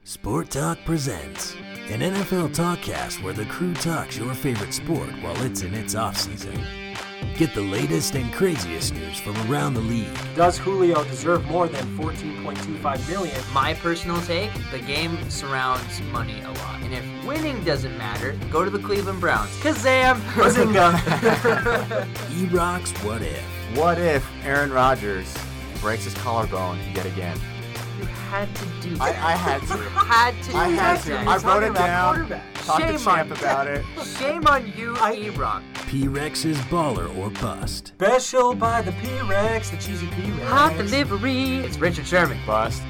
Sport Talk presents an NFL talkcast where the crew talks your favorite sport while it's in its off-season. Get the latest and craziest news from around the league. Does Julio deserve more than $14.25 million? My personal take, the game surrounds money a lot. And if winning doesn't matter, go to the Cleveland Browns. Kazam! Bazinga! E-Rock's What If. What if Aaron Rodgers breaks his collarbone yet again? You had to do I that. had to. I had to. I wrote it down. Quarterback. Talked to Shame Champ on about it. Shame on you, E-Rock. P-Rex's Baller or Bust. Special by the P-Rex, the cheesy P-Rex. Hot delivery. It's Richard Sherman. Bust.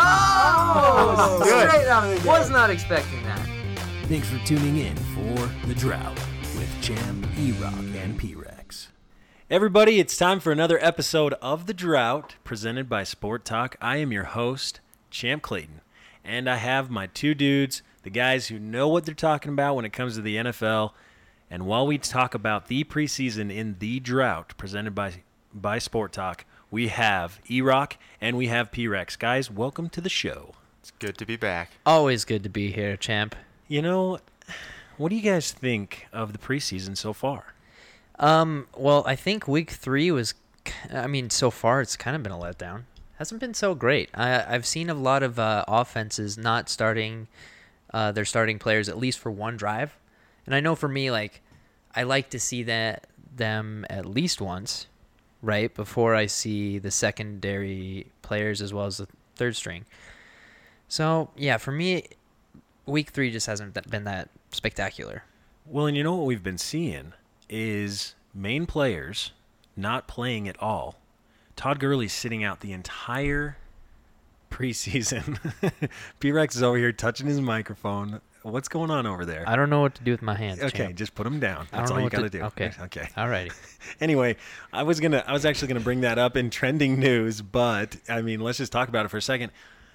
Oh! Good. Straight out of the Was not expecting that. Thanks for tuning in for The Drought with Champ, E-Rock, and P-Rex. Everybody, it's time for another episode of The Drought, presented by Sport Talk. I am your host, Champ Clayton, and I have my two dudes, the guys who know what they're talking about when it comes to the NFL. And while we talk about the preseason in The Drought, presented by Sport Talk, we have E-Rock and we have P-Rex. Guys, welcome to the show. It's good to be back. Always good to be here, champ. You know, what do you guys think of the preseason so far? Well, I think week 3 was, so far it's kind of been a letdown. Hasn't been so great. I've seen a lot of offenses not starting their starting players at least for one drive. And I know for me, I like to see them at least once, right, before I see the secondary players as well as the third string. So, yeah, for me, week 3 just hasn't been that spectacular. Well, and you know what we've been seeing is main players not playing at all. Todd Gurley's sitting out the entire preseason. P-Rex is over here touching his microphone. What's going on over there? I don't know what to do with my hands, Okay, champ. just put them down. I That's don't all know you what got to to- do. okay. Okay. Alrighty. Anyway, I was actually gonna bring that up in trending news, but let's just talk about it for a second.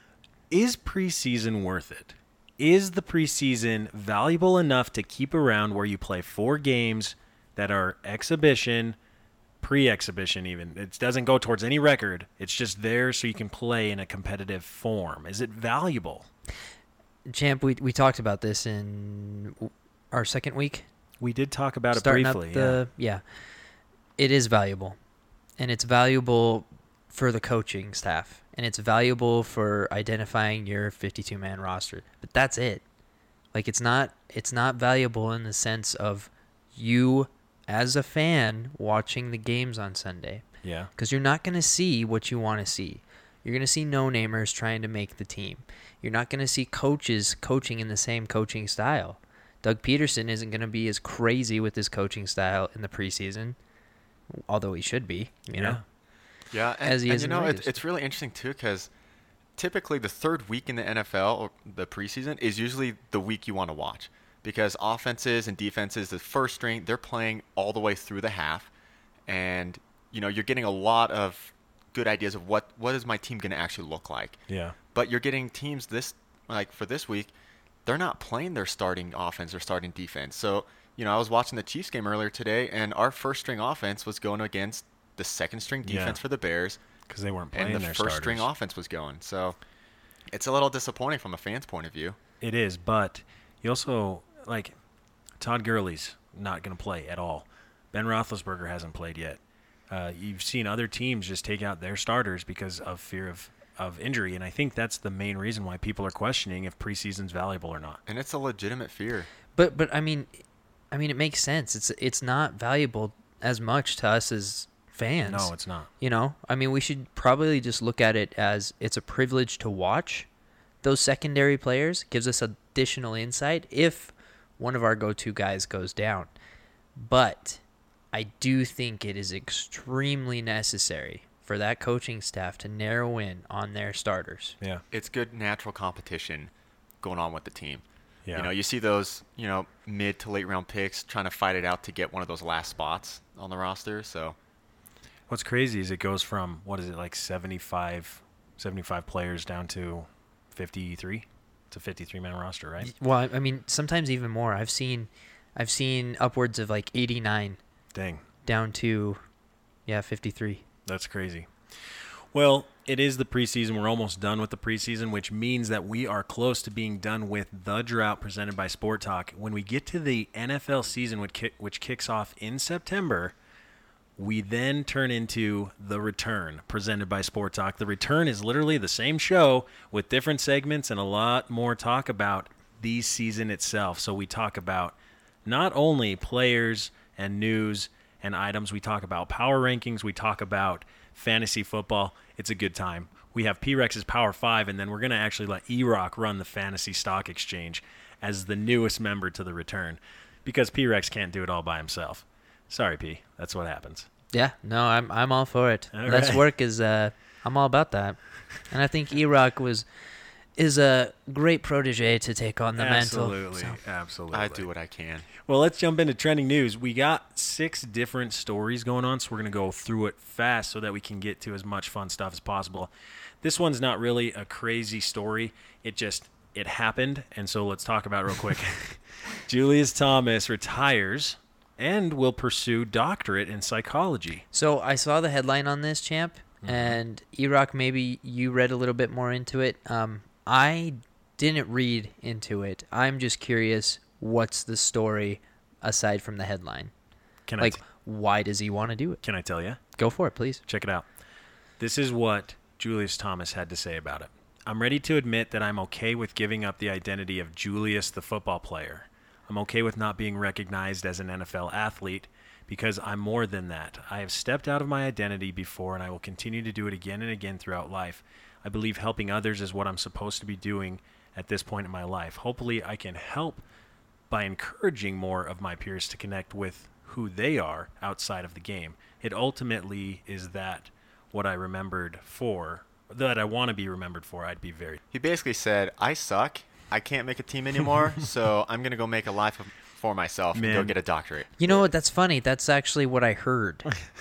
Is preseason worth it? Is the preseason valuable enough to keep around where you play 4 games that are exhibition, pre-exhibition even? It doesn't go towards any record. It's just there so you can play in a competitive form. Is it valuable? Champ, we talked about this in our second week. We did talk about it Starting briefly. up yeah. It is valuable. And it's valuable for the coaching staff. And it's valuable for identifying your 52-man roster. But that's it. It's not valuable in the sense of you as a fan watching the games on Sunday. Yeah. Because you're not going to see what you want to see. You're going to see no-namers trying to make the team. You're not going to see coaches coaching in the same coaching style. Doug Peterson isn't going to be as crazy with his coaching style in the preseason, although he should be, you know. Yeah, As he is in the regular it's really interesting, too, because typically the third week in the NFL, or the preseason, is usually the week you want to watch. Because offenses and defenses, the first string, they're playing all the way through the half. And, you're getting a lot of good ideas of what is my team going to actually look like. Yeah. But you're getting teams for this week, they're not playing their starting offense or starting defense. So, I was watching the Chiefs game earlier today, and our first string offense was going against the second string defense for the Bears. Because they weren't playing and their the first starters. string offense was going. So it's a little disappointing from a fan's point of view. It is, but you also, Todd Gurley's not going to play at all. Ben Roethlisberger hasn't played yet. You've seen other teams just take out their starters because of fear of injury, and I think that's the main reason why people are questioning if preseason's valuable or not. And it's a legitimate fear. But it makes sense. It's not valuable as much to us as fans. No, it's not. We should probably just look at it as it's a privilege to watch those secondary players. Gives us additional insight if one of our go-to guys goes down. But I do think it is extremely necessary for that coaching staff to narrow in on their starters. Yeah. It's good natural competition going on with the team. Yeah. You see those, mid to late round picks trying to fight it out to get one of those last spots on the roster. So What's crazy is it goes from, 75 players down to 53? It's a 53-man roster, right? Well, sometimes even more. I've seen upwards of 89 Dang. down to 53. That's crazy. Well, it is the preseason. We're almost done with the preseason, which means that we are close to being done with the drought presented by Sport Talk. When we get to the NFL season, which kicks off in September, we then turn into The Return presented by Sport Talk. The Return is literally the same show with different segments and a lot more talk about the season itself. So we talk about not only players and news and items, we talk about power rankings, we talk about fantasy football. It's a good time. We have P-Rex's Power 5, and then we're going to actually let E-Rock run the Fantasy Stock Exchange as the newest member to The Return because P-Rex can't do it all by himself. Sorry, P. That's what happens. Yeah, no, I'm all for it. All Less right. work is I'm all about that. And I think E-Rock is a great protege to take on the Absolutely. mantle. So. Absolutely. I do what I can. Well, let's jump into trending news. We got 6 different stories going on, so we're going to go through it fast so that we can get to as much fun stuff as possible. This one's not really a crazy story. It happened, and so let's talk about it real quick. Julius Thomas retires and will pursue doctorate in psychology. So I saw the headline on this, Champ, and E-Rock, maybe you read a little bit more into it. I didn't read into it. I'm just curious, what's the story aside from the headline? Why does he want to do it? Can I tell you? Go for it, please. Check it out. This is what Julius Thomas had to say about it. I'm ready to admit that I'm okay with giving up the identity of Julius the football player. I'm okay with not being recognized as an NFL athlete because I'm more than that. I have stepped out of my identity before and I will continue to do it again and again throughout life. I believe helping others is what I'm supposed to be doing at this point in my life. Hopefully I can help by encouraging more of my peers to connect with who they are outside of the game. It ultimately is that what I remembered for, that I want to be remembered for. I'd be very... He basically said, I suck. I can't make a team anymore, so I'm going to go make a life for myself and go get a doctorate. You know what? That's funny. That's actually what I heard,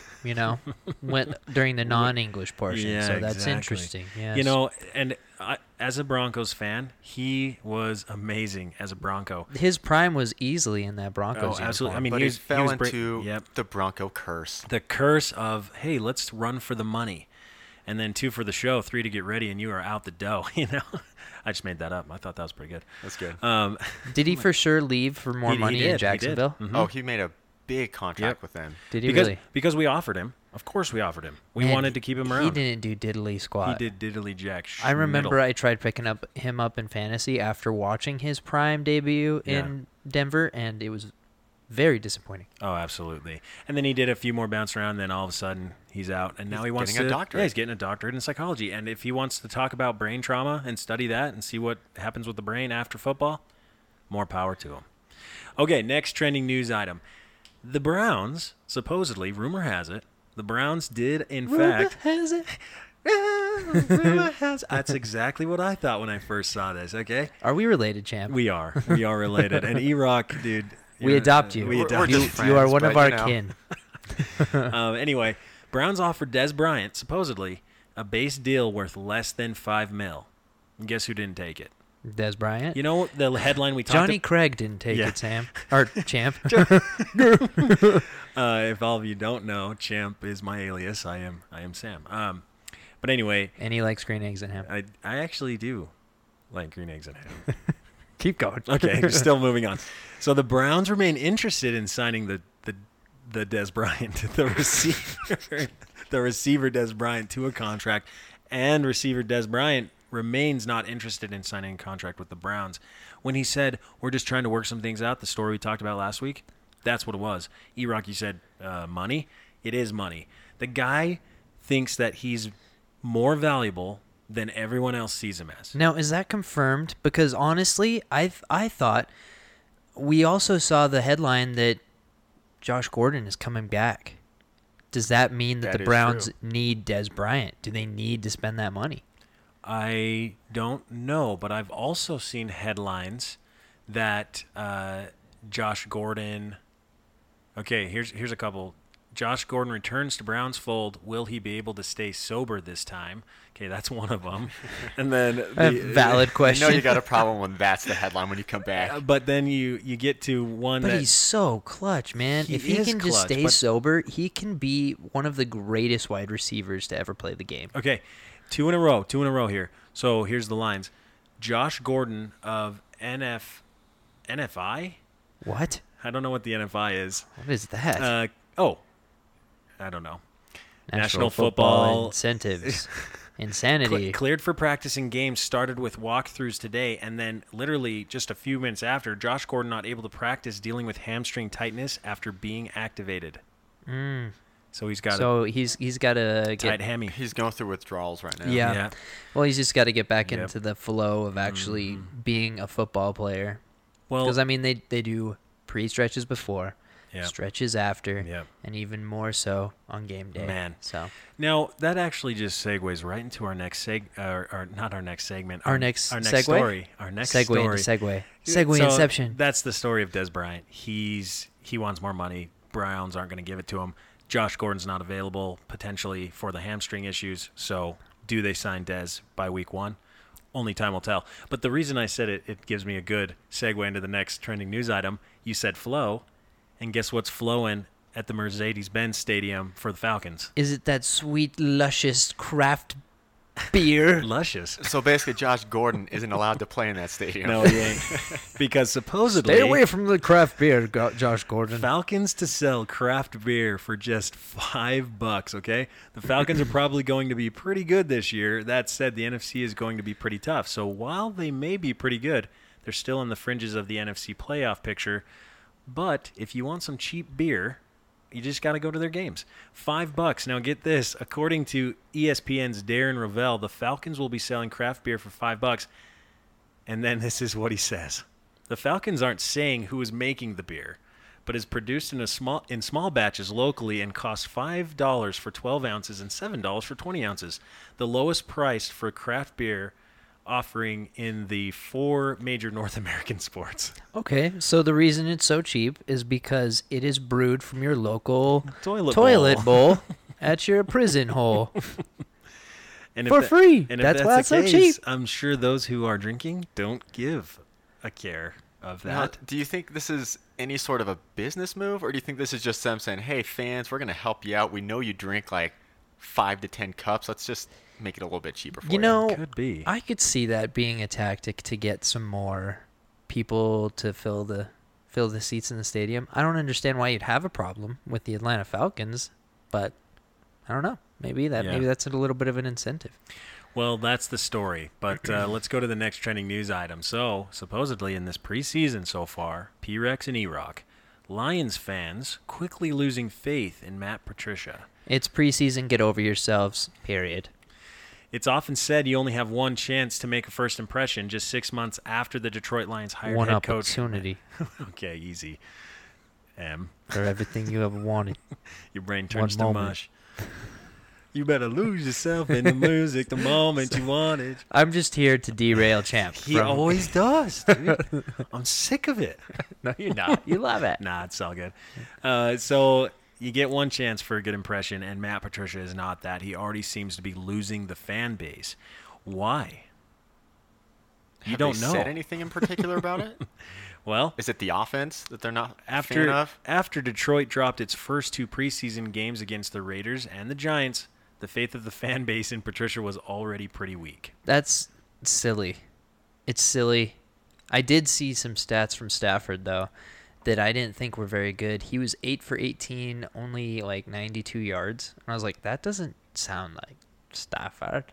during the non-English portion. Yeah, so that's exactly. interesting. Yes. You know, and as a Broncos fan, he was amazing as a Bronco. His prime was easily in that Broncos Oh, absolutely. uniform. I mean, But he he was, fell he was into the Bronco curse. the curse of, hey, let's run for the money. And then 2 for the show, 3 to get ready, and you are out the dough, I just made that up. I thought that was pretty good. That's good. Did he for sure leave for more He money did, in Jacksonville? He did. Oh, he made a big contract Yep. with them. Did he Because, really? because we offered him. Of course we offered him. We And wanted to keep him He around. didn't do diddly squat. He did diddly jack. I remember schmiddle. I tried picking him up in fantasy after watching his prime debut in Denver, and it was very disappointing. Oh, absolutely. And then he did a few more bounce around, then all of a sudden he's out, and now he wants getting to a doctorate. Yeah, he's getting a doctorate in psychology. And if he wants to talk about brain trauma and study that and see what happens with the brain after football, more power to him. Okay, next trending news item. The Browns, supposedly, rumor has it, the Browns did, in fact... Has it? That's exactly what I thought when I first saw this, okay? Are we related, Champ? We are. We are related. And E-Rock, dude... We adopt you. We We're adopt just You are friends, one of but, our you know. kin. Anyway, Browns offered Des Bryant, supposedly, a base deal worth less than $5 million. And guess who didn't take it? Des Bryant. You know the headline we talked Johnny Craig didn't take Yeah. it, Sam. Or Champ. if all of you don't know, Champ is my alias. I am Sam. But anyway, And he likes green eggs and ham. I actually do like green eggs and ham. Keep going. Okay, still moving on. So the Browns remain interested in signing the Des Bryant, the receiver Des Bryant to a contract, and receiver Des Bryant remains not interested in signing a contract with the Browns. When he said, we're just trying to work some things out, the story we talked about last week, that's what it was. E-Rock, you said money? It is money. The guy thinks that he's more valuable than everyone else sees him as. Now, is that confirmed? Because honestly, I thought we also saw the headline that Josh Gordon is coming back. Does that mean that That the is Browns true. need Des Bryant? Do they need to spend that money? I don't know, but I've also seen headlines that Josh Gordon. Okay, here's a couple Josh Gordon returns to Browns fold. Will he be able to stay sober this time? Okay, that's one of them. And then Valid question. You got a problem when that's the headline when you come back. But then you get to one But that he's so clutch, man. He If he is can just clutch, stay but- sober, he can be one of the greatest wide receivers to ever play the game. Okay, two in a row here. So here's the lines. Josh Gordon of NFI? What? I don't know what the NFI is. What is that? I don't know. National Football Football Incentives. Insanity. Cleared for practice in games, started with walkthroughs today, and then literally just a few minutes after, Josh Gordon not able to practice dealing with hamstring tightness after being activated. So he's got he's got to a tight get. hammy. He's going through withdrawals right now. Yeah. Well, he's just got to get back Yep. into the flow of actually being a football player. Well, Because, I mean, they do pre-stretches before, yeah. stretches after, Yep. and even more so on game day. Man. So Now, that actually just segues right into our next not our next segment. Our next segue? story. Our next segue story. into segue. So, Segue inception. That's the story of Des Bryant. He wants more money. Browns aren't going to give it to him. Josh Gordon's not available potentially for the hamstring issues. So do they sign Des by week 1? Only time will tell. But the reason I said it gives me a good segue into the next trending news item. You said flow, and guess what's flowing at the Mercedes-Benz Stadium for the Falcons? Is it that sweet, luscious craft beer? Luscious. So basically, Josh Gordon isn't allowed to play in that stadium. No, he ain't. Because supposedly... Stay away from the craft beer, Josh Gordon. Falcons to sell craft beer for just $5, okay? The Falcons are probably going to be pretty good this year. That said, the NFC is going to be pretty tough. So while they may be pretty good, they're still on the fringes of the NFC playoff picture. But if you want some cheap beer, you just got to go to their games. $5. Now get this. According to ESPN's Darren Rovell, the Falcons will be selling craft beer for $5. And then this is what he says. The Falcons aren't saying who is making the beer, but is produced in small batches locally and costs $5 for 12 ounces and $7 for 20 ounces. The lowest priced for craft beer offering in the 4 major North American sports. Okay, so the reason it's so cheap is because it is brewed from your local Toilet bowl at your prison hole. And For free. And That's if why that's it's the so case, cheap. I'm sure those who are drinking don't give a care of Now, that. do you think this is any sort of a business move, or do you think this is just them saying, hey, fans, we're going to help you out. We know you drink like 5 to 10 cups. Let's just make it a little bit cheaper for you. You know, Could be. I could see that being a tactic to get some more people to fill the seats in the stadium. I don't understand why you'd have a problem with the Atlanta Falcons, but I don't know. Maybe that's a little bit of an incentive. Well, that's the story. But let's go to the next trending news item. So, supposedly in this preseason so far, P-Rex and E-Rock, Lions fans quickly losing faith in Matt Patricia. It's preseason. Get over yourselves. Period. It's often said you only have one chance to make a first impression just 6 months after the Detroit Lions hired One head coach. opportunity Okay, easy. for everything you ever wanted. Your brain One turns to moment. mush. You better lose yourself in the music the moment you want it. I'm just here to derail Champ. He always does, dude. I'm sick of it. No, you're not. You love it. Nah, it's all good. So you get one chance for a good impression, and Matt Patricia is not that. He already seems to be losing the fan base. Why? Have don't they know. said anything in particular about it? Well, Is it the offense that they're not a fan of? after Detroit dropped its first 2 preseason games against the Raiders and the Giants, the faith of the fan base in Patricia was already pretty weak. That's silly. It's silly. I did see some stats from Stafford, though, that I didn't think were very good. He was 8 for 18, only like 92 yards. And I was like, that doesn't sound like Stafford.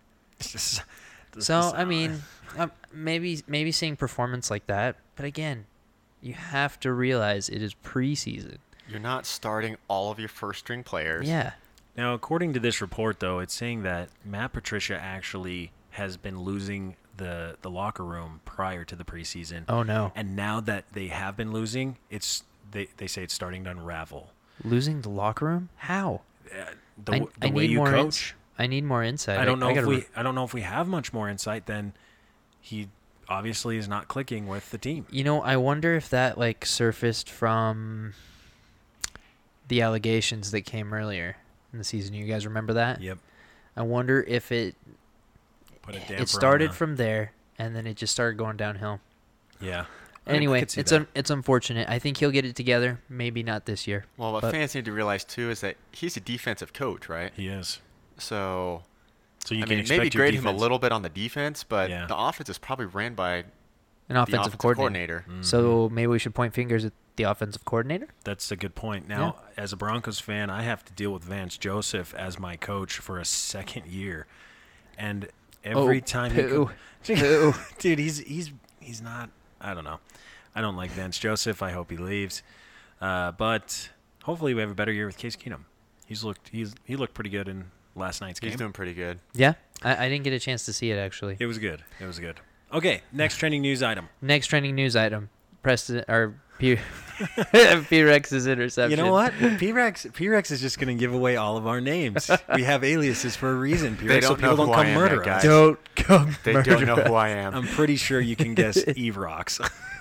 So, I mean, maybe seeing performance like that. But again, you have to realize it is preseason. You're not starting all of your first-string players. Yeah. Now, according to this report, though, it's saying that Matt Patricia actually has been losing the locker room prior to the preseason. Oh, no. And now that they have been losing, they say it's starting to unravel. Losing the locker room? How? The I way need you more coach. I need more insight. I don't know gotta I don't know if we have much more insight than he obviously is not clicking with the team. You know, I wonder if that like surfaced from the allegations that came earlier in the season. You guys remember that? Yep. I wonder if it Put a damper it started on the- from there and then it just started going downhill. Yeah. Anyway, I could see it's that. it's unfortunate. I think he'll get it together. Maybe not this year. Well, what but- fans need to realize too is that he's a defensive coach, right? He is. So So you I can mean, expect maybe your grade him a defense- little bit on the defense, but Yeah. the offense is probably ran by An the offensive coordinator. Mm-hmm. So maybe we should point fingers at the offensive coordinator. That's a good point. Now, as a Broncos fan, I have to deal with Vance Joseph as my coach for a second year, and every time he poo. co- dude, he's not. I don't know. I don't like Vance Joseph. I hope he leaves, but hopefully we have a better year with Case Keenum. He looked pretty good in last night's game. he's doing pretty good. Yeah, I didn't get a chance to see it actually. It was good. It was good. Okay, next trending news item. Next trending news item: Preston or P-Rex's interception. You know what? P-Rex is just going to give away all of our names. We have aliases for a reason. P-Rex, so don't know people don't who I come am murder yet, guys. us. Don't come. They don't know who I am. I'm pretty sure you can guess Eve Rocks.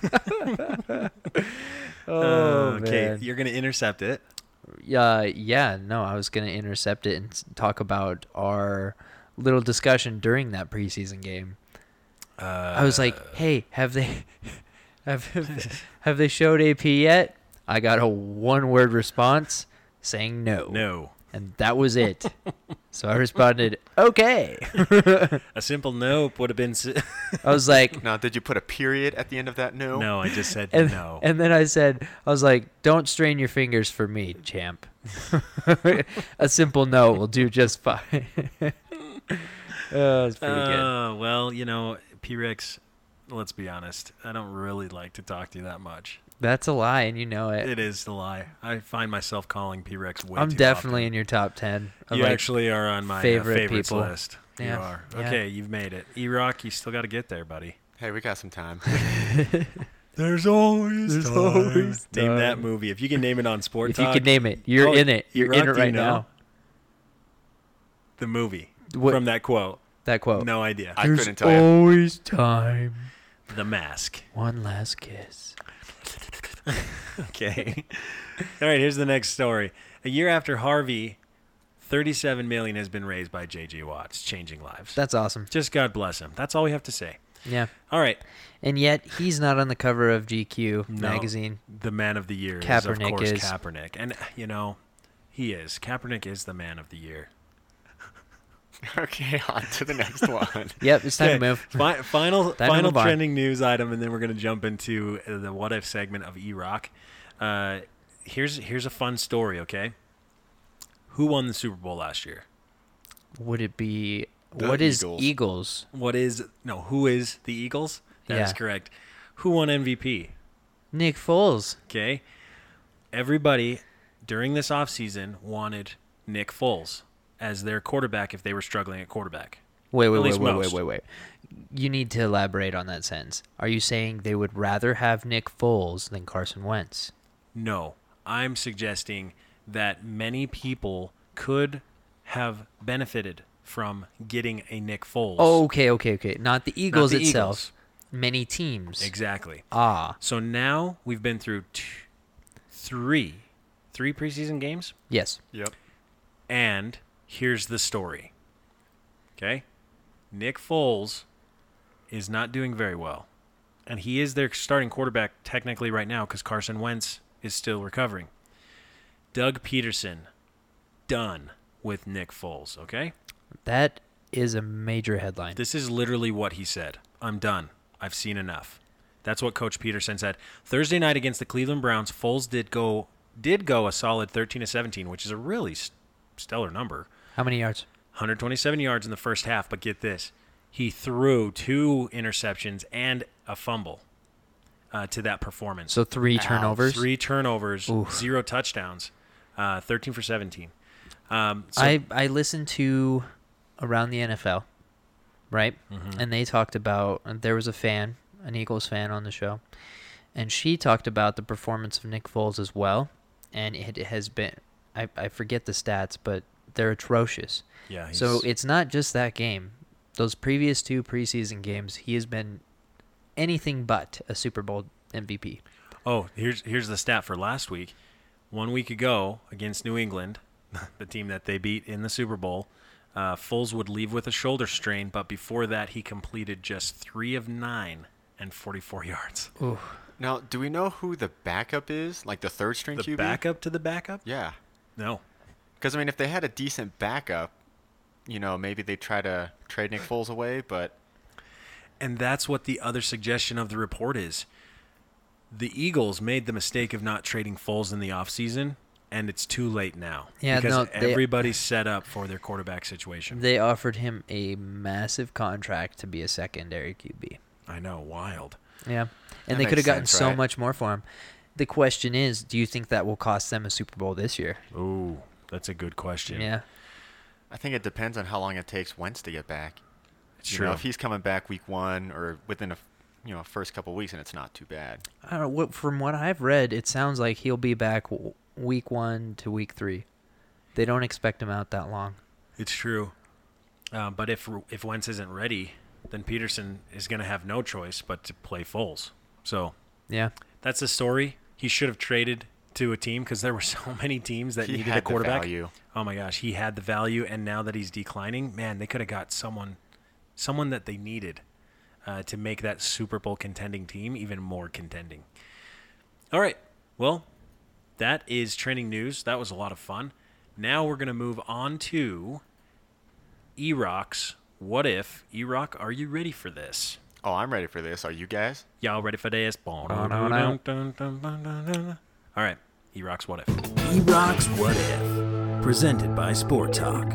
Oh Okay, man. you're going to intercept it. Yeah. No, I was gonna intercept it and talk about our little discussion during that preseason game. I was like, "Hey, have they have they showed AP yet?" I got a one-word response saying no. No. And that was it. So I responded, "Okay." A simple nope would have been... I was like, Now, did you put a period at the end of that? No. No, I just said and, no. and then I was like, "Don't strain your fingers for me, champ." A simple no will do just fine. It's pretty good. Well, P-Rex, let's be honest. I don't really like to talk to you that much. That's a lie, and you know it. It is the lie. I find myself calling P-Rex way I'm too definitely often. in your top 10. Of You like, actually are on my favorite favorites people. list. You Yeah, are. yeah. Okay, you've made it. E-Rock, you still got to get there, buddy. Hey, we got some time. There's always always Name that time. movie. If you can name it on Sport if Talk. you could name it, you're Oh, in it. You're E-Rock, in it do you right know? now. The movie What- from that quote. That quote. No idea. I couldn't tell you. Always time. The Mask. One last kiss. Okay. All right, here's the next story. A year after Harvey, $37 million has been raised by J.J. Watts, changing lives. That's awesome. Just God bless him. That's all we have to say. Yeah. All right. And yet he's not on the cover of GQ No, magazine. The man of the year is, Kaepernick of course, is. Kaepernick. And, he is. Kaepernick is the man of the year. Okay, on to the next one. Yep, it's time Okay, to move. Final Time to move on. trending news item, and then we're going to jump into the what if segment of E-Rock. Here's a fun story, okay? Who won the Super Bowl last year? Would it be The what is Eagles. Eagles? Who is the Eagles? That is Yeah. correct. Who won MVP? Nick Foles. Okay. Everybody during this offseason wanted Nick Foles as their quarterback if they were struggling at quarterback. Wait. At least most. You need to elaborate on that sentence. Are you saying they would rather have Nick Foles than Carson Wentz? No. I'm suggesting that many people could have benefited from getting a Nick Foles. Oh, okay. Not the Eagles the itself. Many teams. Exactly. Ah, So now we've been through three preseason games, yes. Yep. and here's the story. Okay? Nick Foles is not doing very well. And he is their starting quarterback technically right now because Carson Wentz is still recovering. Doug Peterson, done with Nick Foles, okay? That is a major headline. This is literally what he said. I'm done. I've seen enough. That's what Coach Peterson said. Thursday night against the Cleveland Browns, Foles did go a solid 13-17, which is a really stellar number. How many yards? 127 yards in the first half, but get this. He threw 2 interceptions and a fumble to that performance. So 3 turnovers. 3 turnovers, Oof. 0 touchdowns, 13 for 17. I listened to Around the NFL, right? Mm-hmm. And they talked about, and there was an Eagles fan on the show, and she talked about the performance of Nick Foles as well. And it has been, I forget the stats, but they're atrocious. Yeah. So it's not just that game. Those previous 2 preseason games, he has been anything but a Super Bowl MVP. Oh, here's the stat for last week. 1 week ago against New England, the team that they beat in the Super Bowl, Foles would leave with a shoulder strain, but before that he completed just 3 of 9 and 44 yards. Ooh. Now, do we know who the backup is? Like the third string The QB? backup to the backup? Yeah. No. Because, I mean, if they had a decent backup, maybe they'd try to trade Nick Foles away, but... And that's what the other suggestion of the report is. The Eagles made the mistake of not trading Foles in the offseason, and it's too late now. Yeah, because no, everybody's set up for their quarterback situation. They offered him a massive contract to be a secondary QB. I know, wild. Yeah. And That they could have makes gotten sense, so right? much more for him. The question is, do you think that will cost them a Super Bowl this year? Ooh, that's a good question. Yeah. I think it depends on how long it takes Wentz to get back. It's You true. know, if he's coming back week 1 or within first couple weeks, and it's not too bad. I don't know. From what I've read, it sounds like he'll be back week 1 to week 3. They don't expect him out that long. It's true. But if Wentz isn't ready, then Peterson is going to have no choice but to play Foles. So Yeah. that's the story. He should have traded to a team because there were so many teams that He needed had a quarterback. the value. Oh my gosh, he had the value, and now that he's declining, man, they could have got someone that they needed to make that Super Bowl contending team even more contending. All right, well, that is trending news. That was a lot of fun. Now we're going to move on to E-Rock's What If. E-Rock, are you ready for this? Oh, I'm ready for this. Are you guys? Y'all ready for this? All right, E-Rock's What If. E-Rock's What If, presented by Sport Talk.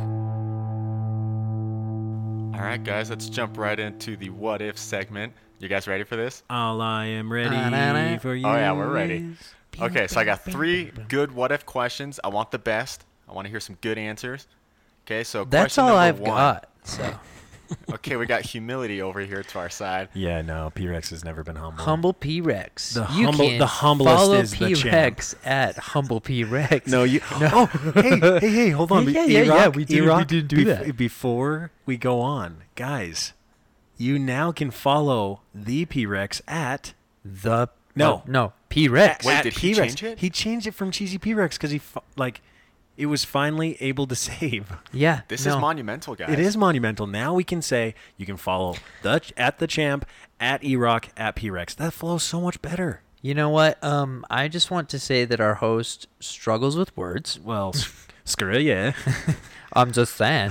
All right, guys, let's jump right into the What If segment. You guys ready for this? All I am ready for you. Oh, yeah, we're ready. Okay, so I got 3 good What If questions. I want the best. I want to hear some good answers. Okay, so That's question all number I've 1. got. So Okay, we got humility over here to our side. Yeah, no, P-Rex has never been humble. Humble P-Rex. The You humble- can the humblest follow is the champ. P-Rex at Humble P-Rex. No, you. Oh, hey, hold on. Yeah, yeah, E-Rock, we did- we E-Rock, did do that. Before we go on, guys, you now can follow the P-Rex at The No. no P-Rex. Wait, at did he P-Rex. change it? He changed it from Cheesy P-Rex because it was finally able to save. Yeah. This no. is monumental, guys. It is monumental. Now we can say you can follow at the champ, at E-Rock, at P-Rex. That flows so much better. You know what? I just want to say that our host struggles with words. Well, screw yeah. I'm just saying.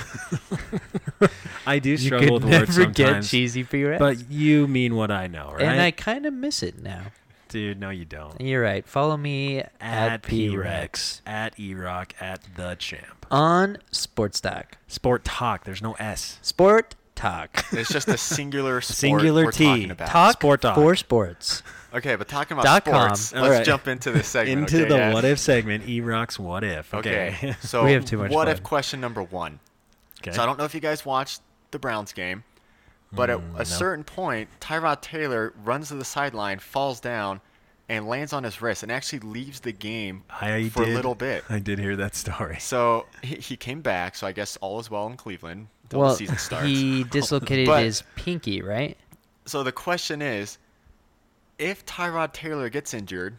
I do You struggle could with words never get sometimes. cheesy P-Rex. But you mean what I know, right? And I kind of miss it now. Dude, no, you don't. You're right. Follow me at P-Rex, at E-Rock, at the champ. on Sports Talk. Sport Talk. There's no S. Sport Talk. It's just a singular sport Singular we're T. talking about. Talk Sport Talk. for sports. Okay, but talking about .com. sports, All let's right. jump into this segment. Into okay, the guys? What If segment. E-Rock's What If. Okay, Okay. so We have too much what fun. if question number 1? Okay. So I don't know if you guys watched the Browns game, but at a certain point, Tyrod Taylor runs to the sideline, falls down, and lands on his wrist, and actually leaves the game I for did. a little bit. I did hear that story. So he came back. So I guess all is well in Cleveland until the Well, season starts. he dislocated But- his pinky, right? So the question is, if Tyrod Taylor gets injured,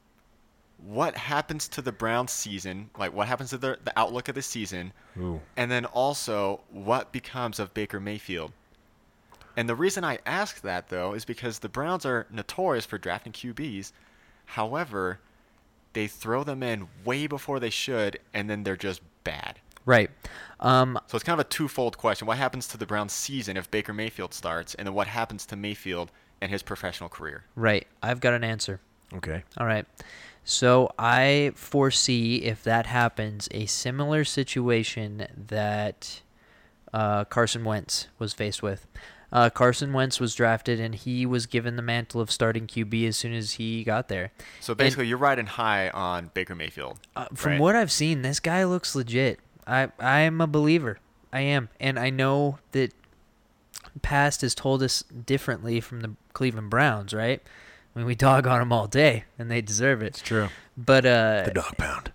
what happens to the Browns season? Like, what happens to the outlook of the season? Ooh. And then also, what becomes of Baker Mayfield? And the reason I ask that, though, is because the Browns are notorious for drafting QBs. However, they throw them in way before they should, and then they're just bad. Right. So it's kind of a twofold question. What happens to the Browns season if Baker Mayfield starts? And then what happens to Mayfield and his professional career? Right. I've got an answer. Okay. All right. So I foresee, if that happens, a similar situation that Carson Wentz was faced with. Carson Wentz was drafted, and he was given the mantle of starting QB as soon as he got there. So basically, you're riding high on Baker Mayfield. From right? what I've seen, this guy looks legit. I'm a believer. I am. And I know that past has told us differently from the Cleveland Browns, right? I mean, we dog on them all day, and they deserve it. It's true. But The dog pound.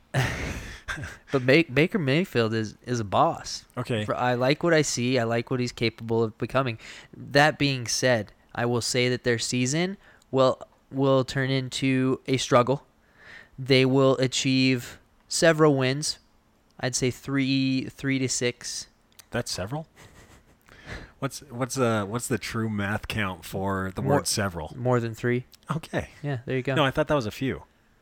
but Baker Mayfield is a boss. Okay. I like what I see. I like what he's capable of becoming. That being said, I will say that their season will turn into a struggle. they will achieve several wins. I'd say 3 to 6. That's several. What's the true math count for the word several? More than 3. Okay. Yeah, there you go. No, I thought that was a few.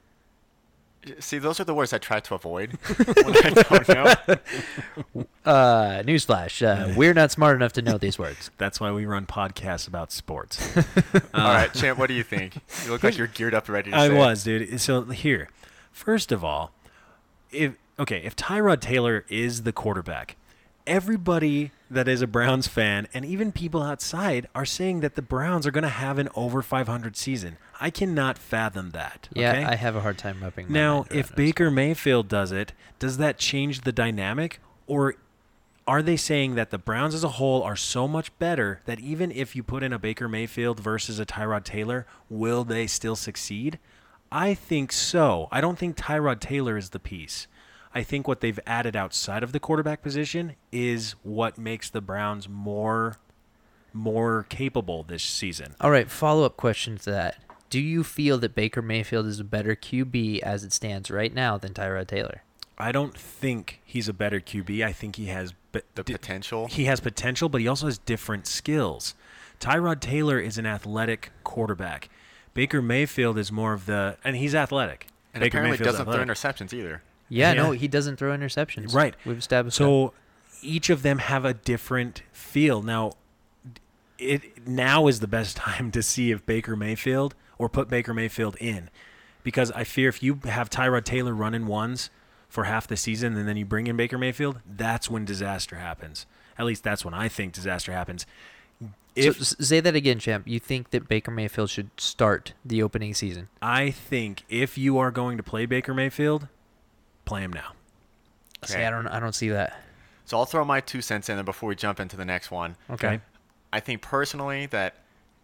See, those are the words I try to avoid when I don't know. Newsflash: we're not smart enough to know these words. That's why we run podcasts about sports. All right, Champ, what do you think? You look like you're geared up and ready to I say it. was, dude. So here, first of all, if Tyrod Taylor is the quarterback, everybody that is a Browns fan and even people outside are saying that the Browns are going to have an over 500 season. I cannot fathom that. Yeah, okay? I have a hard time wrapping my Now, mind around if this. Baker Mayfield does it, does that change the dynamic? Or are they saying that the Browns as a whole are so much better that even if you put in a Baker Mayfield versus a Tyrod Taylor, will they still succeed? I think so. I don't think Tyrod Taylor is the piece. I think what they've added outside of the quarterback position is what makes the Browns more capable this season. All right, follow-up question to that. Do you feel that Baker Mayfield is a better QB as it stands right now than Tyrod Taylor? I don't think he's a better QB. I think he has The potential. He has potential, but he also has different skills. Tyrod Taylor is an athletic quarterback. Baker Mayfield is more of and he's athletic. And Baker apparently Mayfield's doesn't athletic. throw interceptions either. Yeah, Yeah. no, he doesn't throw interceptions. Right. We've established So each of them have a different feel. Now, now is the best time to see if Baker Mayfield or put Baker Mayfield in, because I fear if you have Tyrod Taylor running ones for half the season and then you bring in Baker Mayfield, that's when disaster happens. At least that's when I think disaster happens. Say that again, Champ. You think that Baker Mayfield should start the opening season? I think if you are going to play Baker Mayfield, play him now. See, Okay. I don't see that. So I'll throw my 2 cents in there before we jump into the next one. Okay. I think personally that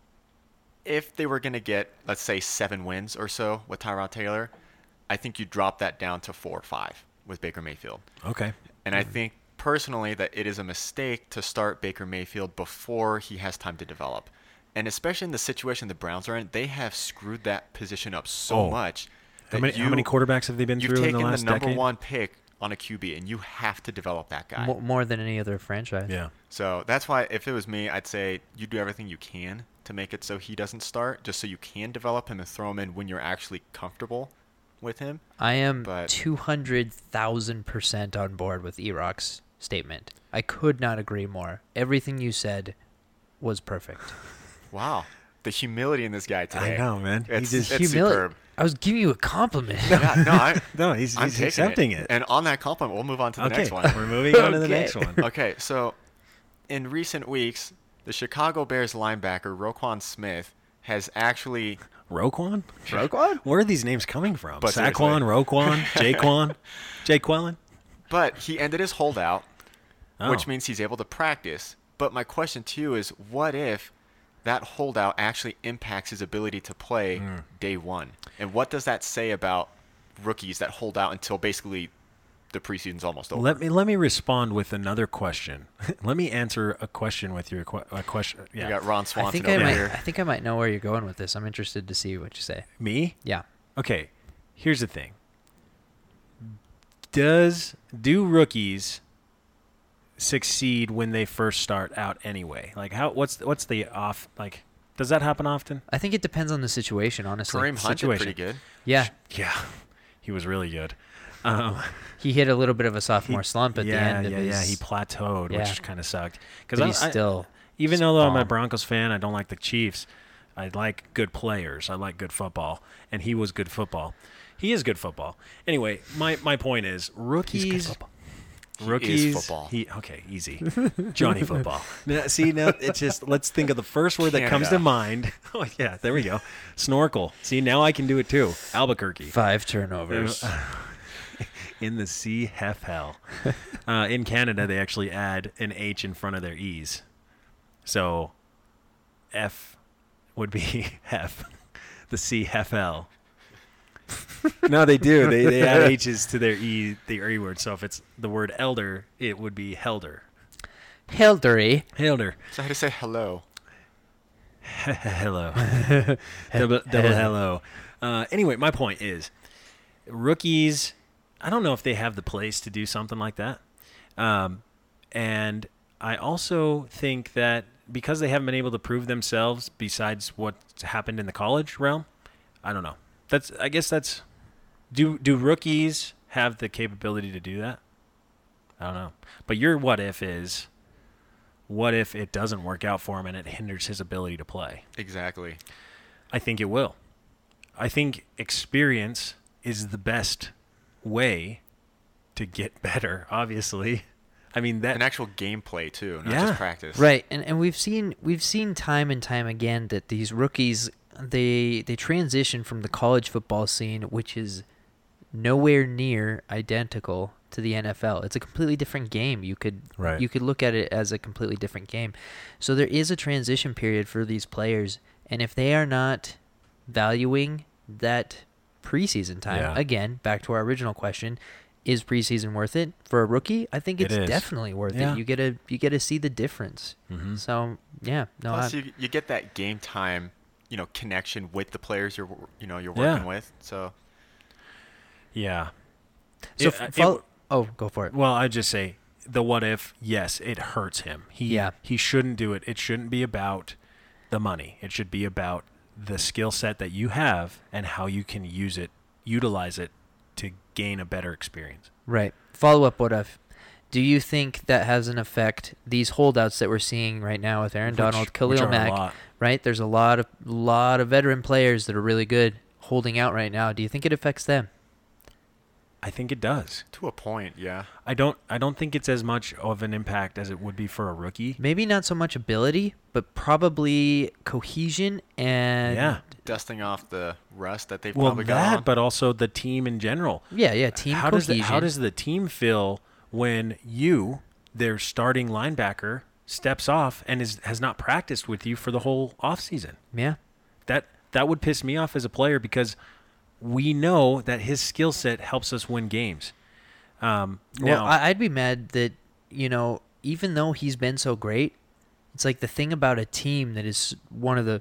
if they were going to get, let's say, 7 wins or so with Tyrod Taylor, I think you drop that down to 4 or 5 with Baker Mayfield. Okay. And I think personally that it is a mistake to start Baker Mayfield before he has time to develop. And especially in the situation the Browns are in, they have screwed that position up so much. How that many quarterbacks have they been You've through in taken the last the number decade? 1 pick on a QB, and you have to develop that guy. More than any other franchise. Yeah. So that's why if it was me, I'd say you do everything you can to make it so he doesn't start, just so you can develop him and throw him in when you're actually comfortable with him. I am But- 200,000% on board with E-Rock's statement. I could not agree more. Everything you said was perfect. Wow. The humility in this guy today. I know, man. It's, He just it's superb. I was giving you a compliment. Yeah, no, No, he's I'm taking accepting it. And on that compliment, we'll move on to the Okay, next one. we're moving on to the Okay. next one. Okay, so in recent weeks, the Chicago Bears linebacker Roquan Smith has actually Roquan? Roquan? Where are these names coming from? But seriously. Saquon, Roquan, Jaquan, Jaquelin? But he ended his holdout, Oh. which means he's able to practice. But my question to you is, what if that holdout actually impacts his ability to play day one? And what does that say about rookies that hold out until basically the preseason's almost over? Let me respond with another question. Let me answer a question with your question. Yeah. You got Ron I Swanson think I over might. here. I think I might know where you're going with this. I'm interested to see what you say. Me? Yeah. Okay. Here's the thing. Do rookies succeed when they first start out anyway? Like what's the off like does that happen often? I think it depends on the situation, honestly. Kareem Hunt did situation. pretty good. Yeah. Yeah. He was really good. He hit a little bit of a sophomore slump at the end of his. he plateaued, Yeah. which kind of sucked. But he's still. Even though I'm a bomb. Broncos fan, I don't like the Chiefs. I like good players. I like good football, and he was good football. He is good football. Anyway, my point is rookies. Rookies. football. Okay, easy. Johnny Football. Now, see, now it's just let's think of the first word that comes to Canada. mind. Oh yeah, there we go. Snorkel. See, now I can do it too. Albuquerque. 5 turnovers. In the CFL. In Canada, they actually add an H in front of their E's. So, F would be F. The CFL. No, they do. They add H's to their E, the E word. So if it's the word elder, it would be Helder. Hildery. Helder. So I had to say hello. Hello. double hello. Anyway, my point is, Rookies, I don't know if they have the place to do something like that. And I also think that because they haven't been able to prove themselves besides what's happened in the college realm, I don't know. Do rookies have the capability to do that? I don't know. But your what if it doesn't work out for him and it hinders his ability to play? Exactly. I think it will. I think experience is the best way to get better, obviously. I mean that an actual gameplay too, not Yeah. just practice. Right, and we've seen time and time again that these rookies they transition from the college football scene, which is nowhere near identical to the NFL. It's a completely different game. You could look at it as a completely different game. So there is a transition period for these players, and if they are not valuing that preseason time, Yeah. again, back to our original question, is preseason worth it for a rookie? I think it's It is. definitely worth Yeah. it. You get to see the difference. Mhm. So yeah, no, Plus, you get that game time, connection with the players you're working Yeah. with. So Yeah. so It- go for it. Well, I'd just say the what if, yes, it hurts him. He shouldn't do it. It shouldn't be about the money. It should be about the skill set that you have and how you can utilize it to gain a better experience. Right. Follow up. What if? Do you think that has an effect? These holdouts that we're seeing right now with Aaron Donald, Which Khalil are a Mack, lot. right? There's a lot of veteran players that are really good holding out right now. Do you think it affects them? I think it does. to a point, yeah. I don't think it's as much of an impact as it would be for a rookie. Maybe not so much ability, but probably cohesion and Yeah. Dusting off the rust that they've Well, probably got on. but also the team in general. yeah, team how cohesion. does the team feel when their starting linebacker, steps off and has not practiced with you for the whole offseason? Yeah. That would piss me off as a player because we know that his skill set helps us win games. Well, Now, I'd be mad that, even though he's been so great, it's like the thing about a team that is one of the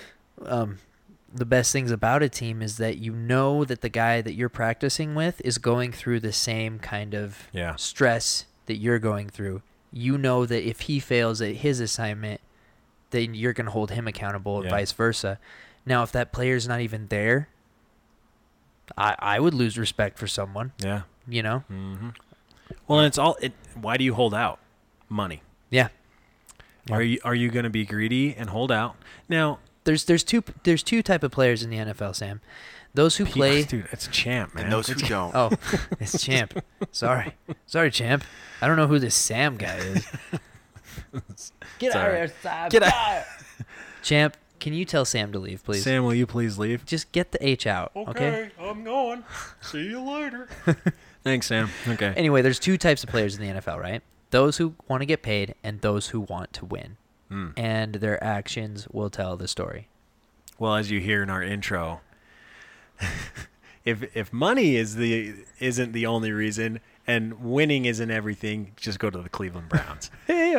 best things about a team is that you know that the guy that you're practicing with is going through the same kind of Yeah. stress that you're going through. You know that if he fails at his assignment, then you're going to hold him accountable and Yeah. vice versa. Now, if that player's not even there, I would lose respect for someone, yeah. Mm-hmm. Well, and why do you hold out? Money. Yeah. Are you going to be greedy and hold out? Now, There's two type of players in the NFL, Sam. Those who play. dude, it's champ, man. and those who don't. Oh, it's Champ. Sorry, Champ. I don't know who this Sam guy is. Get out of here, Sam. Get out. Champ, can you tell Sam to leave, please? Sam, will you please leave? Just get the H out, okay? I'm going. See you later. Thanks, Sam. Okay. Anyway, there's two types of players in the NFL, right? Those who want to get paid and those who want to win. And their actions will tell the story. Well, as you hear in our intro, if money isn't the only reason and winning isn't everything, just go to the Cleveland Browns.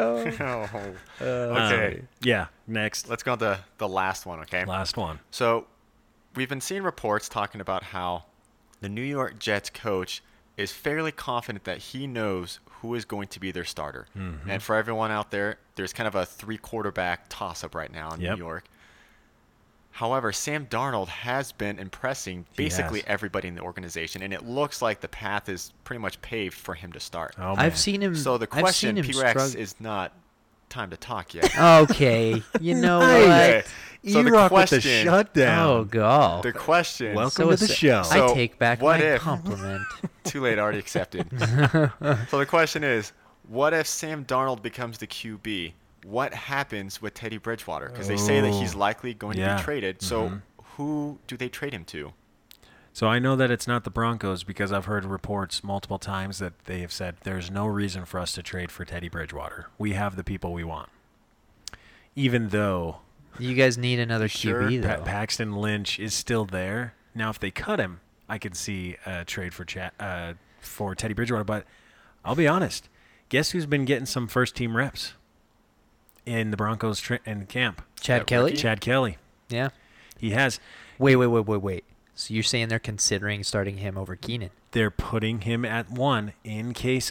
Okay. Yeah. Next. Let's go to the last one, okay? Last one. So we've been seeing reports talking about how the New York Jets coach is fairly confident that he knows who is going to be their starter. Mm-hmm. And for everyone out there, there's kind of a 3-quarterback toss-up right now in Yep. New York. However, Sam Darnold has been impressing basically has. everybody in the organization, and it looks like the path is pretty much paved for him to start. Oh, man. I've seen him. So the I've question, seen him P-Rex, struggle. is not time to talk yet. Okay, you know what? So the E-Rock with the question- shutdown. Oh god. The question, Welcome to the show. I So, take back what my if- compliment. too late, already accepted. So the question is, what if Sam Darnold becomes the QB? What happens with Teddy Bridgewater? Because they say that he's likely going to Yeah. be traded. So who do they trade him to? So I know that it's not the Broncos because I've heard reports multiple times that they have said there's no reason for us to trade for Teddy Bridgewater. We have the people we want. Even though You guys need another Sure, QB though. Paxton Lynch is still there. Now, if they cut him, I could see a trade for Teddy Bridgewater. But I'll be honest. Guess who's been getting some first-team reps in the Broncos in camp? Chad Kelly? Chad Kelly. Yeah. He has. Wait. So you're saying they're considering starting him over Keenan? They're putting him at 1 in case.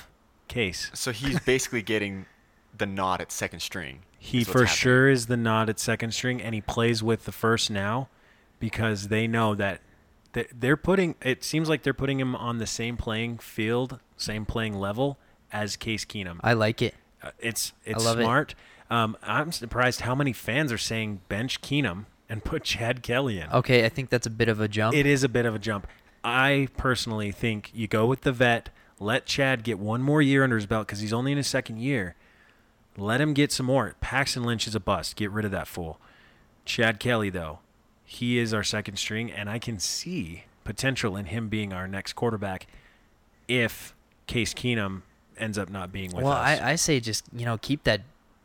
So he's basically getting the nod at second string. He is what's for happening. sure is the nod at second string, and he plays with the first now because they know that they're putting. It seems like they're putting him on the same playing field, same playing level as Case Keenum. I like it. It's love it. smart. I'm surprised how many fans are saying bench Keenum and put Chad Kelly in. Okay, I think that's a bit of a jump. It is a bit of a jump. I personally think you go with the vet. Let Chad get one more year under his belt because he's only in his second year. Let him get some more. Paxton Lynch is a bust. Get rid of that fool. Chad Kelly, though, he is our second string, and I can see potential in him being our next quarterback if Case Keenum ends up not being with well, us. I say just keep that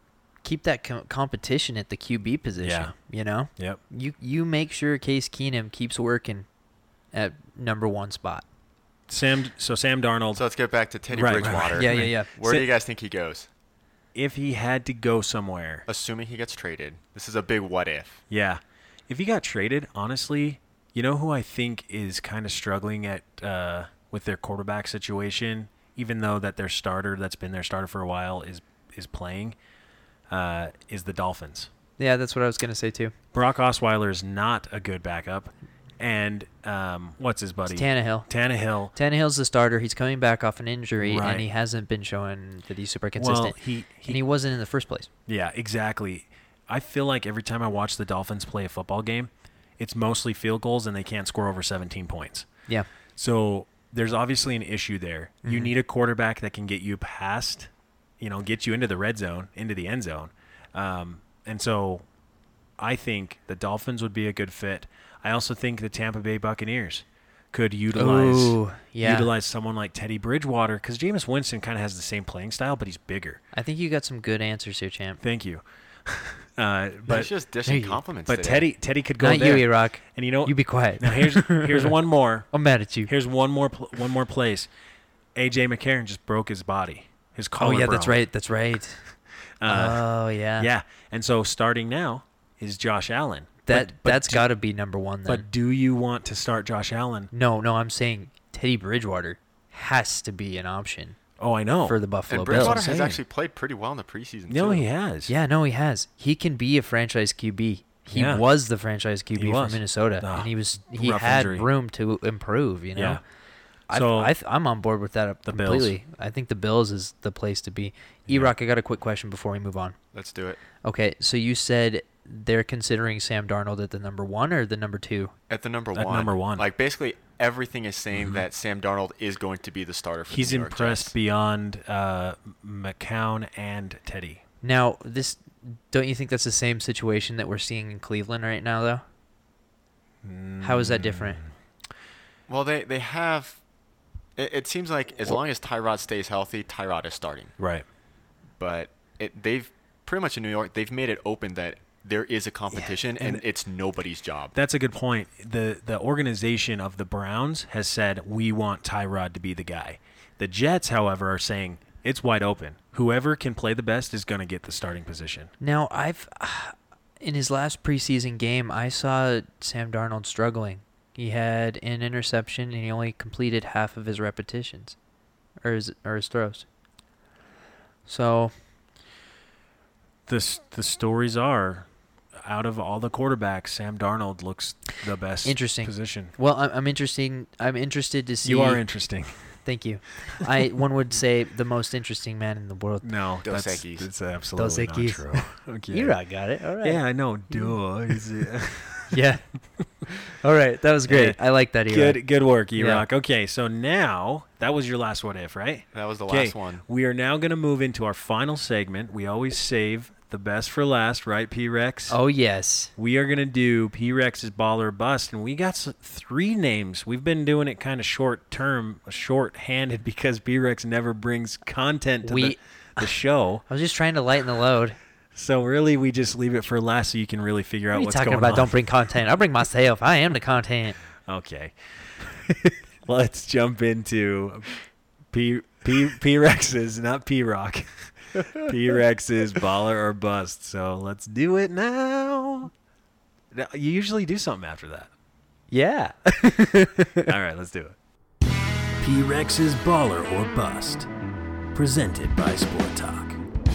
competition at the QB position. Yeah. Yep. You make sure Case Keenum keeps working at number 1 spot. Sam Darnold, So let's get back to Teddy Right, Bridgewater. Yeah. Where do you guys think he goes? if he had to go somewhere, Assuming he gets traded. This is a big what if. yeah, if he got traded, honestly, you know who I think is kind of struggling at with their quarterback situation, even though that their starter that's been their starter for a while is playing, is the Dolphins. Yeah, that's what I was going to say too. Brock Osweiler is not a good backup, and what's his buddy? It's Tannehill. Tannehill's the starter. He's coming back off an injury, Right. and he hasn't been showing that he's super consistent. Well, and he wasn't in the first place. Yeah, exactly. I feel like every time I watch the Dolphins play a football game, it's mostly field goals, and they can't score over 17 points. Yeah. So there's obviously an issue there. Mm-hmm. You need a quarterback that can get you past, get you into the red zone, into the end zone. And so I think the Dolphins would be a good fit. I also think the Tampa Bay Buccaneers could utilize someone like Teddy Bridgewater, because Jameis Winston kind of has the same playing style, but he's bigger. I think you got some good answers here, champ. Thank you. But But he's just dishing compliments but today. Teddy could go Not there. you, E-Rock. And you be quiet. Now here's one more. I'm mad at you. Here's one more place. AJ McCarron just broke his body. His Oh, collarbone. yeah, that's right. That's right. Oh, yeah. Yeah. And so starting now is Josh Allen. That's got to be number one then. But do you want to start Josh Allen? No, I'm saying Teddy Bridgewater has to be an option Oh, I know. for the Buffalo And Bills. Bridgewater saying. has actually played pretty well in the preseason, No, too. he has. Yeah, no, he has. He can be a franchise QB. He Yeah. was the franchise QB He was. from Minnesota, Ah, and he rough had injury. room to improve. Yeah. So So- I'm on board with that The completely. I think the Bills is the place to be. E-Rock, I got a quick question before we move on. Let's do it. Okay, so you said they're considering Sam Darnold at the number 1 or the number 2? At the number At one. number one. Like, basically, everything is saying that Sam Darnold is going to be the starter for He's the New York impressed Jets. beyond McCown and Teddy. Now, don't you think that's the same situation that we're seeing in Cleveland right now, though? How is that different? Well, they have... It seems like as long as Tyrod stays healthy, Tyrod is starting. Right. But they've pretty much in New York, they've made it open that there is a competition, and it's nobody's job. That's a good point. The organization of the Browns has said, we want Tyrod to be the guy. The Jets, however, are saying it's wide open. Whoever can play the best is going to get the starting position. Now, in his last preseason game, I saw Sam Darnold struggling. He had an interception, and he only completed half of his repetitions, or his throws. So, The stories are, out of all the quarterbacks, Sam Darnold looks the best Interesting. position. well, I'm interested to see. You are interesting. Thank you. One would say the most interesting man in the world. No, Dos that's Equis. absolutely not Equis. true. Okay. E-Rock got it. All right. Yeah, I know. Duh. Yeah. All right. That was great. I like that, E-Rock. Good work, E-Rock. Okay, so now that was your last what if, right? That was the Okay, last one. we are now going to move into our final segment. We always save the best for last, right, P-Rex? Oh, yes. We are going to do P-Rex's Baller or Bust, and we got 3 names. We've been doing it kind of short-handed because P-Rex never brings content to the show. I was just trying to lighten the load. So really, we just leave it for last so you can really figure out What are you what's talking going about? on. Don't bring content. I'll bring myself. I am the content. Okay. Let's jump into P-Rex's, not P-Rock. P-Rex's Baller or Bust. So let's do it now. You usually do something after that. Yeah. All right, let's do it. P-Rex's Baller or Bust. Presented by Sport Talk.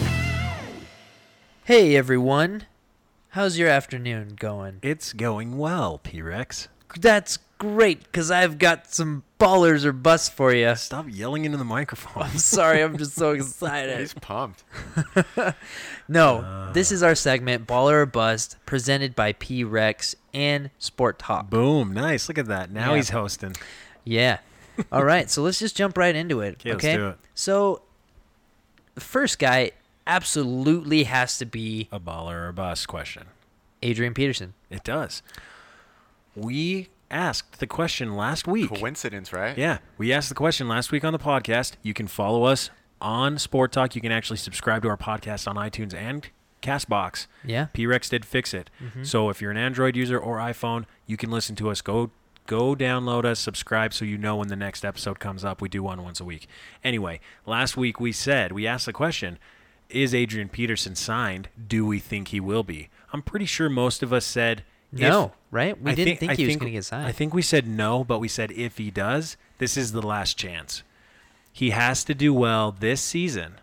Hey, everyone. How's your afternoon going? It's going well, P-Rex. That's great, because I've got some ballers or busts for you. Stop yelling into the microphone. I'm sorry, I'm just so excited. He's pumped. No, this is our segment, Baller or Bust, presented by P-Rex and Sport Talk. Boom. Nice. Look at that. Now Yeah. he's hosting. Yeah. All right, so let's just jump right into it. Okay, let's do it. So, the first guy absolutely has to be A baller or bust question. Adrian Peterson. It does. We asked the question last week. Coincidence, right? Yeah, we asked the question last week on the podcast. You can follow us on Sport Talk. You can actually subscribe to our podcast on iTunes and CastBox. Yeah. P-Rex did fix it. So if you're an Android user or iPhone, you can listen to us. Go download us, subscribe so you know when the next episode comes up. We do one once a week. Anyway, last week we asked the question, is Adrian Peterson signed? Do we think he will be? I'm pretty sure most of us said No, right? We didn't think he was going to get signed. I think we said no, but we said if he does, this is the last chance. He has to do well this season.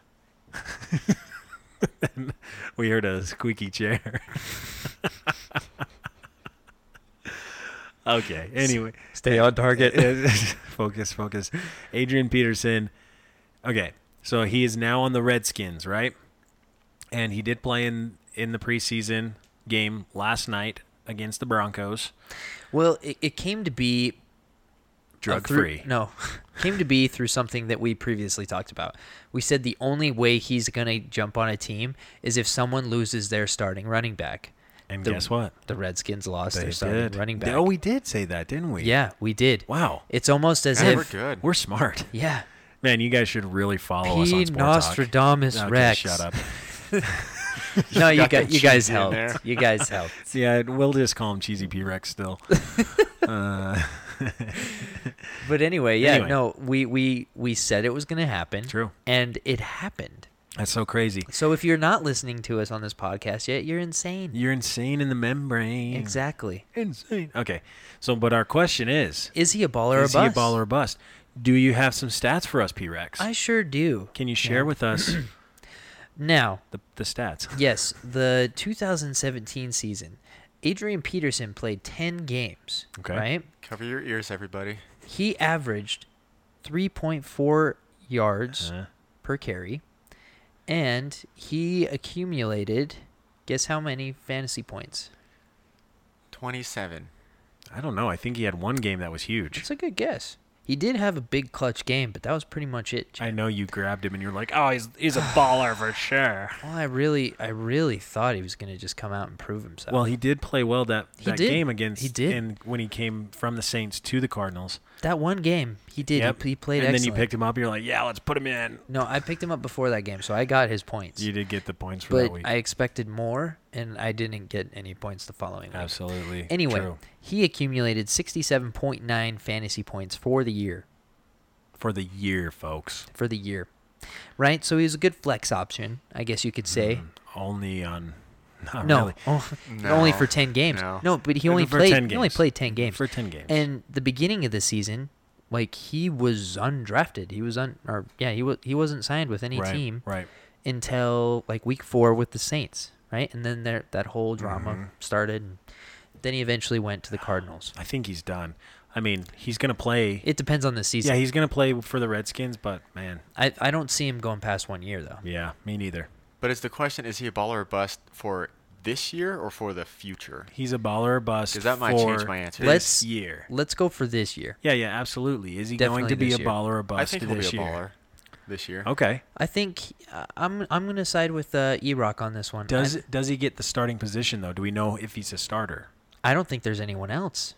We heard a squeaky chair. Okay, anyway. Stay on target. Focus. Adrian Peterson. Okay, so he is now on the Redskins, right? And he did play in the preseason game last night against the Broncos. Well, it came to be Drug-free. Came to be through something that we previously talked about. We said the only way he's going to jump on a team is if someone loses their starting running back. And guess what? The Redskins lost They their starting did. running back. Oh, we did say that, didn't we? Yeah, we did. Wow. It's almost as Yeah, if we're good. We're smart. Yeah. Man, you guys should really follow us on P. Sport Nostradamus Talk. Okay, Rex. shut up. No, you Got the guys cheesy in helped. there. You guys helped. Yeah, we'll just call him Cheesy P. Rex still. But anyway, yeah, Anyway. no, we said it was going to happen. True. And it happened. That's so crazy. So if you're not listening to us on this podcast yet, you're insane. You're insane in the membrane. Exactly. Insane. Okay. So, but our question is Is he a baller or a is bust? he a baller or bust? Do you have some stats for us, P-Rex? I sure do. Can you share with us Now, the stats? yes, the 2017 season, Adrian Peterson played 10 games, Okay. right? Cover your ears, everybody. He averaged 3.4 yards Uh, per carry, and he accumulated, guess how many fantasy points? 27. I don't know. I think he had one game that was huge. It's a good guess. He did have a big clutch game, but that was pretty much it. I know you grabbed him and you're like, oh, he's a baller for sure. Well, I really thought he was going to just come out and prove himself. Well, he did play well that He did. game against. He did. And when he came from the Saints to the Cardinals. that one game, he did. Yep. He played and excellent. then you picked him up. You're like, yeah, let's put him in. No, I picked him up before that game, so I got his points. You did get the points for that But week. I expected more, and I didn't get any points the following week. Absolutely. Anyway, True. he accumulated 67.9 fantasy points for the year. For the year, folks. Right? So he was a good flex option, I guess you could say. Only on. Not No, really. only for 10 games. No. But he For only 10 played. He only games. played 10 games. For 10 games. And the beginning of the season, like he was undrafted. He was he wasn't signed with any right, team Right. until like week 4 with the Saints, right? And then that whole drama Mm-hmm. started. And then he eventually went to the Cardinals. I think he's done. I mean, he's going to play. It depends on the season. Yeah, he's going to play for the Redskins, but man, I don't see him going past 1 year though. yeah, me neither. But is the question, is he a baller or bust for this year or for the future? He's a baller or bust. Because that might for change my answer. this year. Let's go for this year. Yeah, absolutely. Is he going Definitely to be this a year. baller or I bust think he'll be this a year? baller this year. Okay. I think I'm going to side with E-Rock on this one. Does he get the starting position though? Do we know if he's a starter? I don't think there's anyone else.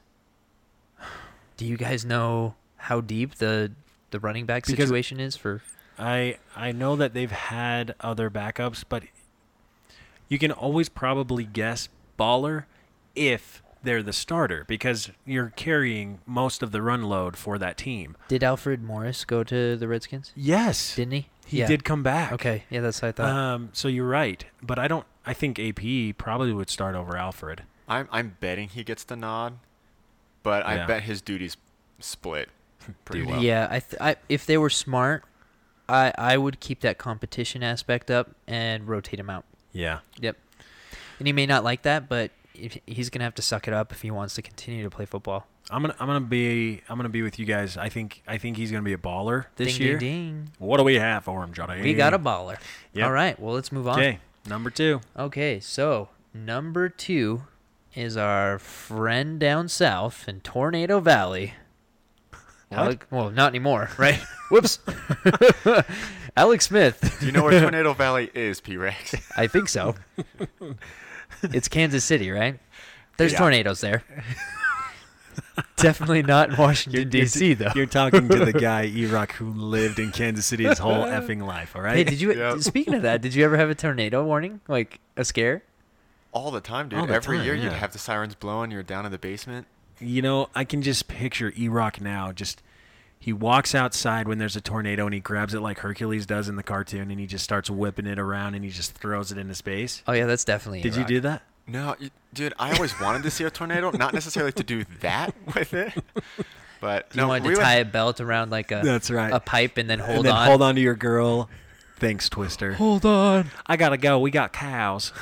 Do you guys know how deep the running back Because- situation is for? I know that they've had other backups, but you can always probably guess baller if they're the starter because you're carrying most of the run load for that team. Did Alfred Morris go to the Redskins? Yes. Didn't he? He Yeah. did come back. Okay, yeah, that's what I thought. So you're right, but I think AP probably would start over Alfred. I'm betting he gets the nod but Yeah. I bet his duties split pretty well. Yeah, if they were smart, I would keep that competition aspect up and rotate him out. Yeah. Yep. And he may not like that, but he's gonna have to suck it up if he wants to continue to play football. I'm gonna be with you guys. I think he's gonna be a baller this Ding, year. ding, ding. What do we have for him, Johnny? We got a baller. Yep. All right. Well, let's move on. Okay, number 2. Okay, so number 2 is our friend down south in Tornado Valley. Well, not anymore, right? Whoops. Alex Smith. Do you know where Tornado Valley is, P-Rex? I think so. It's Kansas City, right? There's Yeah. tornadoes there. Definitely not in Washington, D.C., though. You're talking to the guy, E-Rock, who lived in Kansas City his whole effing life, all right? Hey, did you? Yep. Speaking of that, did you ever have a tornado warning, like a scare? All the time, dude. All the Every time, year yeah. you'd have the sirens blowing. You're down in the basement. You know, I can just picture E-Rock now. Just he walks outside when there's a tornado and he grabs it like Hercules does in the cartoon and he just starts whipping it around and he just throws it into space. Oh yeah, that's definitely. Did you do that? No, dude, I always wanted to see a tornado. Not necessarily to do that with it, but You no, wanted we to would- tie a belt around like a That's right. a pipe and then hold and then on. hold on to your girl. Thanks, Twister. Hold on. I gotta go. We got cows.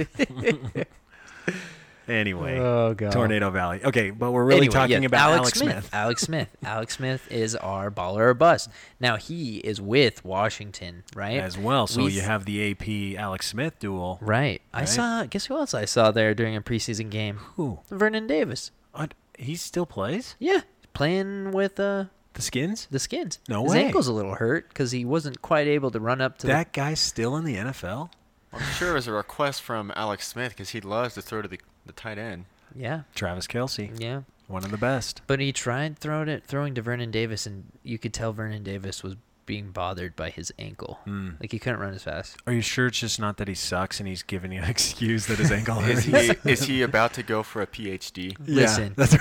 Anyway, Oh, God. Tornado Valley. Okay, but we're really Anyway, talking yeah, about Alex Smith. Alex Smith. Alex Smith is our baller or bust. Now he is with Washington, right? as well. So We you th- have the AP Alex Smith duel. Right. I Right. saw. Guess who else I saw there during a preseason game? Who? Vernon Davis. He still plays Yeah, playing with the Skins. the Skins. No His way. ankle's a little hurt because he wasn't quite able to run up to That guy's still in the NFL. I'm sure it was a request from Alex Smith because he loves to throw to the tight end. Yeah, Travis Kelce, yeah. one of the best. But he tried throwing to Vernon Davis, and you could tell Vernon Davis was being bothered by his ankle. Like he couldn't run as fast. Are you sure it's just not that he sucks and he's giving you an excuse that his ankle hurts? Is he about to go for a PhD? Listen. that's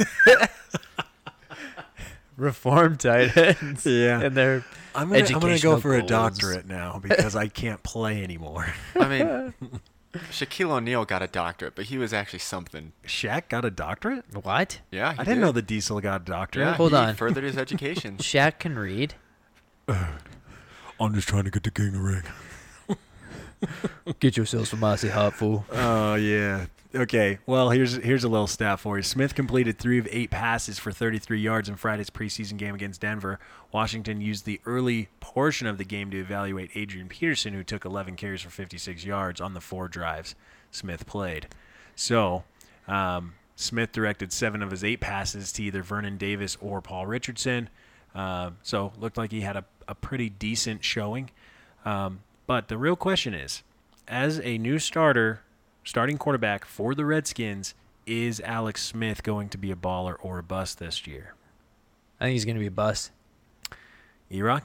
Reform tight ends. Yeah. And they're I'm gonna go educational for a goals. doctorate now because I can't play anymore. I mean, Shaquille O'Neal got a doctorate, but he was actually something. Shaq got a doctorate? what? Yeah, he I didn't did. know that Diesel got a doctorate. Yeah, Hold he on. furthered his education. Shaq can read. I'm just trying to get the king of ring. Get yourselves from Mossy Hot, fool. Oh yeah. Okay. Well, here's a little stat for you. Smith completed 3 of 8 passes for 33 yards in Friday's preseason game against Denver. Washington used the early portion of the game to evaluate Adrian Peterson, who took 11 carries for 56 yards on the 4 drives Smith played. So, Smith directed 7 of his 8 passes to either Vernon Davis or Paul Richardson. So, looked like he had a pretty decent showing. But the real question is, as a new starting quarterback for the Redskins, is Alex Smith going to be a baller or a bust this year? I think he's going to be a bust. E-Rock?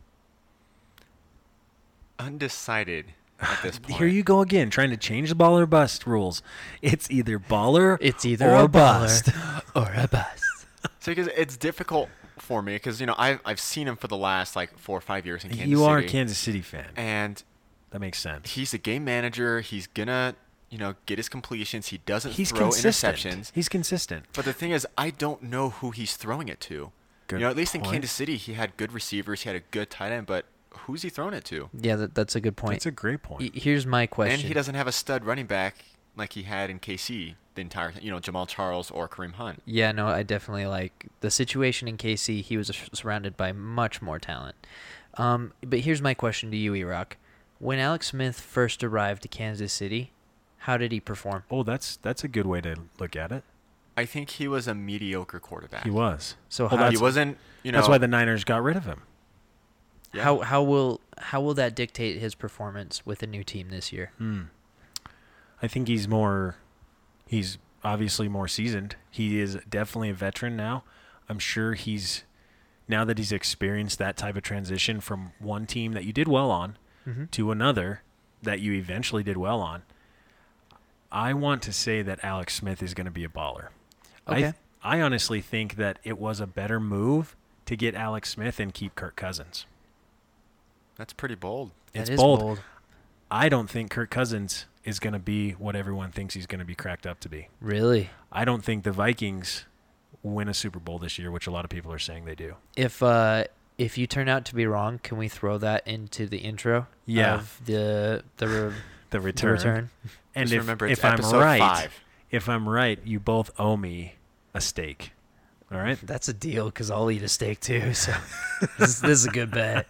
Undecided at this point. Here you go again, trying to change the baller or bust rules. It's either baller It's either or a bust. baller or a bust. So because it's difficult for me because I've seen him for the last like 4 or 5 years in Kansas You City. are a Kansas City fan. and That makes sense. he's a game manager. He's gonna get his completions. He doesn't He's throw consistent. interceptions. He's consistent. But the thing is, I don't know who he's throwing it to. Good at least in point. Kansas City, he had good receivers. He had a good tight end, but who's he throwing it to? Yeah, that's a good point. That's a great point. Here's my question. And he doesn't have a stud running back like he had in KC the entire time. Jamal Charles or Kareem Hunt. Yeah, no, I definitely like the situation in KC. He was surrounded by much more talent. But here's my question to you, E-Rock. When Alex Smith first arrived to Kansas City, how did he perform? Oh, that's a good way to look at it. I think he was a mediocre quarterback. He was. So Well, how, He that's- wasn't. That's why the Niners got rid of him. Yeah. how will that dictate his performance with a new team this year? I think he's obviously more seasoned. He is definitely a veteran now. I'm sure now that he's experienced that type of transition from one team that you did well on to another that you eventually did well on. I want to say that Alex Smith is going to be a baller. Okay. I honestly think that it was a better move to get Alex Smith and keep Kirk Cousins. That's pretty bold. It's That is bold. I don't think Kirk Cousins is going to be what everyone thinks he's going to be cracked up to be. Really? I don't think the Vikings win a Super Bowl this year, which a lot of people are saying they do. If you turn out to be wrong, can we throw that into the intro? Yeah. Of the return. And Just remember, it's if I'm episode right, 5. if I'm right, you both owe me a steak. All right. That's a deal because I'll eat a steak too. So this is a good bet.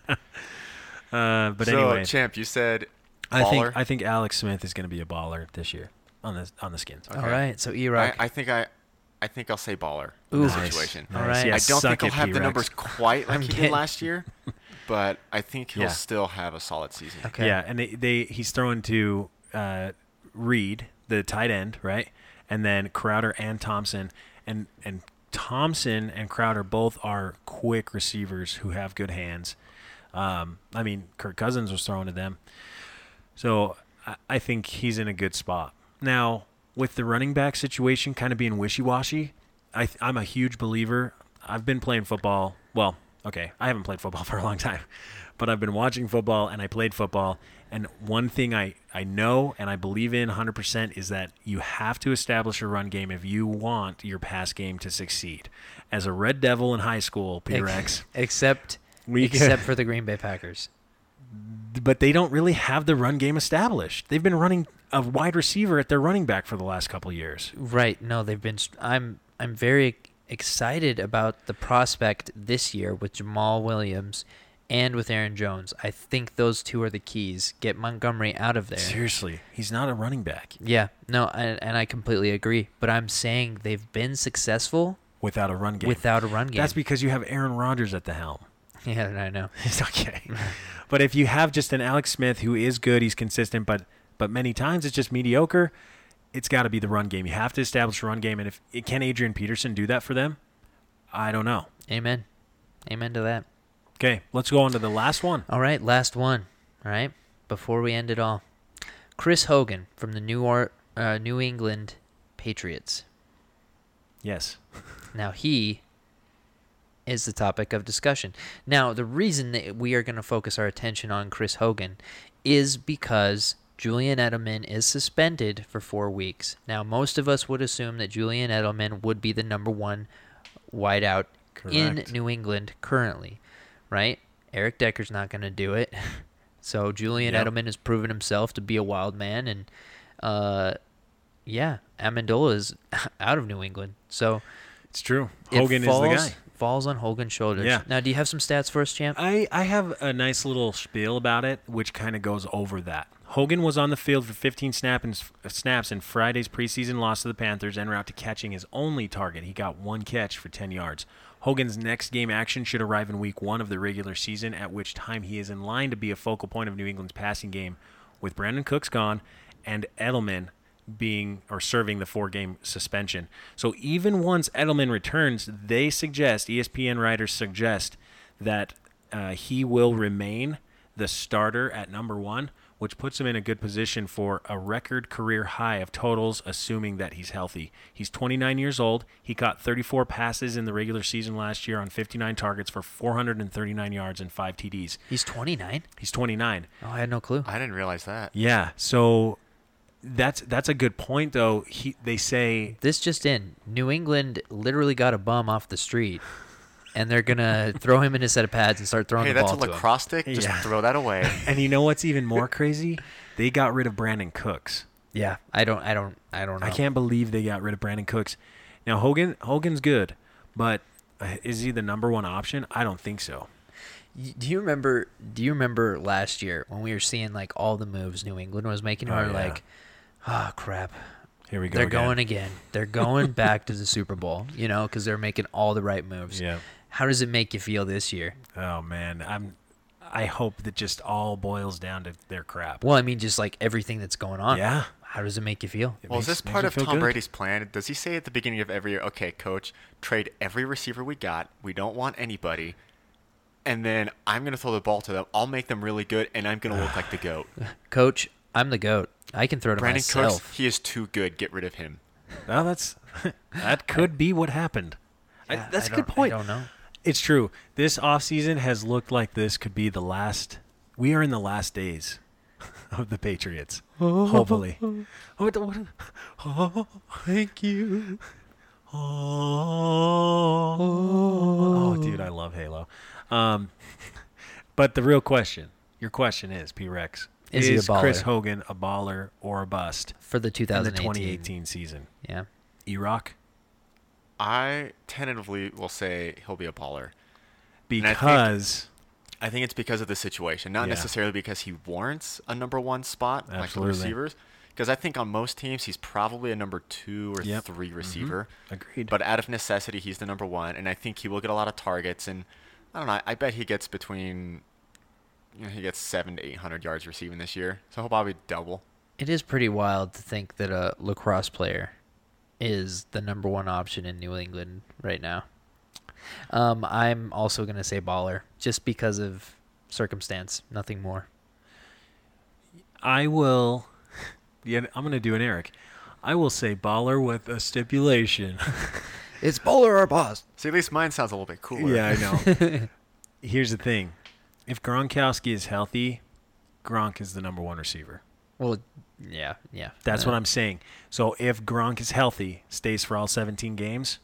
But So, anyway, Champ, you said baller. I think Alex Smith is going to be a baller this year on the Skins. Okay. All right. So E-Rock. I think I'll say baller Ooh. in this Nice. situation. All right. Yeah, I don't suck think he'll it, have the T-Rex. numbers quite like he getting- did last year, but I think he'll Yeah. still have a solid season. Okay. Yeah, and he's throwing to Reed, the tight end, right? And then Crowder and Thompson. And Thompson and Crowder both are quick receivers who have good hands. I mean, Kirk Cousins was throwing to them. So I think he's in a good spot. Now, with the running back situation kind of being wishy-washy, I'm a huge believer. I've been playing football. Well, okay, I haven't played football for a long time, but I've been watching football and I played football. And one thing I know and I believe in 100% is that you have to establish a run game if you want your pass game to succeed. As a Red Devil in high school, P-Rex, Except for the Green Bay Packers. but they don't really have the run game established. They've been running a wide receiver at their running back for the last couple of years. Right. No, they've been. I'm very excited about the prospect this year with Jamal Williams and with Aaron Jones. I think those two are the keys. Get Montgomery out of there. Seriously, he's not a running back Yeah. No, and I completely agree. But I'm saying they've been successful without a run game. without a run game. That's because you have Aaron Rodgers at the helm. Yeah, I know. It's okay. But if you have just an Alex Smith who is good, he's consistent, but many times it's just mediocre, it's got to be the run game. You have to establish a run game, and can Adrian Peterson do that for them? I don't know. Amen. Amen to that. Okay, let's go on to the last one. All right, last one. All right, before we end it all. Chris Hogan from the New England Patriots. Yes. Now, he is the topic of discussion. Now, the reason that we are going to focus our attention on Chris Hogan is because Julian Edelman is suspended for 4 weeks. Now, most of us would assume that Julian Edelman would be the number one wideout in Correct. New England currently, right? Eric Decker's not going to do it. So Julian Yep. Edelman has proven himself to be a wild man, and Amendola is out of New England. So It's true. it Hogan is the guy. falls on Hogan's shoulders. Yeah. Now, do you have some stats for us, Champ? I have a nice little spiel about it, which kind of goes over that. Hogan was on the field for 15 snaps in Friday's preseason loss to the Panthers en route to catching his only target. He got one catch for 10 yards. Hogan's next game action should arrive in week 1 of the regular season, at which time he is in line to be a focal point of New England's passing game, with Brandon Cooks gone and Edelman serving the 4-game suspension. So even once Edelman returns, ESPN writers suggest that he will remain the starter at number 1, which puts him in a good position for a record career high of totals, assuming that he's healthy. He's 29 years old. He caught 34 passes in the regular season last year on 59 targets for 439 yards and 5 TDs. He's 29. He's 29. Oh, I had no clue. I didn't realize that. Yeah, so that's a good point, though. They say This just in. New England literally got a bum off the street, and they're going to throw him in a set of pads and start throwing Hey, the that's ball a to him. lacrosse stick. Just Yeah. throw that away. And you know what's even more crazy? They got rid of Brandon Cooks. Yeah, I don't know. I can't believe they got rid of Brandon Cooks. Now Hogan's good, but is he the number 1 option? I don't think so. Do you remember last year when we were seeing like all the moves New England was making? Oh, We were yeah. like, oh crap, Here we go. they're again. going again. They're going back to the Super Bowl, because they're making all the right moves. Yeah. How does it make you feel this year? Oh man, I hope that just all boils down to their crap. Well, I mean, just like everything that's going on. Yeah. How does it make you feel? It Well, is makes- this makes part me of feel Tom good. Brady's plan? Does he say at the beginning of every year, okay, coach, trade every receiver we got. We don't want anybody. And then I'm going to throw the ball to them. I'll make them really good, and I'm going to look like the GOAT. Coach, I'm the GOAT. I can throw to Brandon myself. Cooks, he is too good. Get rid of him. Well, that could be what happened. Yeah, That's I a good don't- point. I don't know. It's true. This offseason has looked like this could be the last. We are in the last days of the Patriots. Hopefully. Oh, thank you. Oh. But the real question, your question is, P-Rex, Is he a baller? Chris Hogan a baller or a bust For the in 2018. the 2018 season? Yeah. E-Rock? I tentatively will say he'll be a baller. Because I think it's because of the situation, not Yeah. necessarily because he warrants a number one spot like the Absolutely. receivers. Because I think on most teams he's probably a number 2 or Yep. 3 receiver. agreed. But out of necessity, he's the number 1, and I think he will get a lot of targets. And I don't know. I bet he gets between, he gets 700 to 800 yards receiving this year. So he'll probably double. It is pretty wild to think that a lacrosse player is the number one option in New England right now. I'm also going to say baller just because of circumstance, nothing more. I will. Yeah, I'm going to do an Eric. I will say baller with a stipulation. It's baller or bust. See, at least mine sounds a little bit cooler. Yeah, I know. Here's the thing. If Gronkowski is healthy, Gronk is the number one receiver. Well, yeah. That's what I'm saying. So if Gronk is healthy, stays for all 16 games,